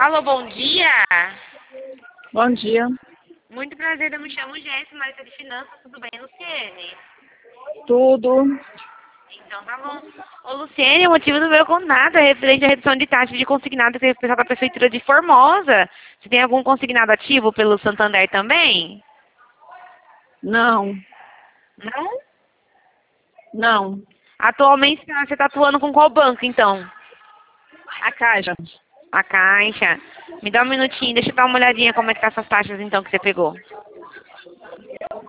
Alô, bom dia. Bom dia. Muito prazer, eu me chamo Jéssica, Marita de Finanças, tudo bem, Luciene? Tudo. Então tá bom. Ô, Luciene, o motivo do meu contato é referente à redução de taxa de consignado que é pessoal da Prefeitura de Formosa. Você tem algum consignado ativo pelo Santander também? Não. Não? Não. Atualmente você está atuando com qual banco, então? A Caixa. A Caixa. Me dá um minutinho, deixa eu dar uma olhadinha como é que tá essas taxas, então, que você pegou.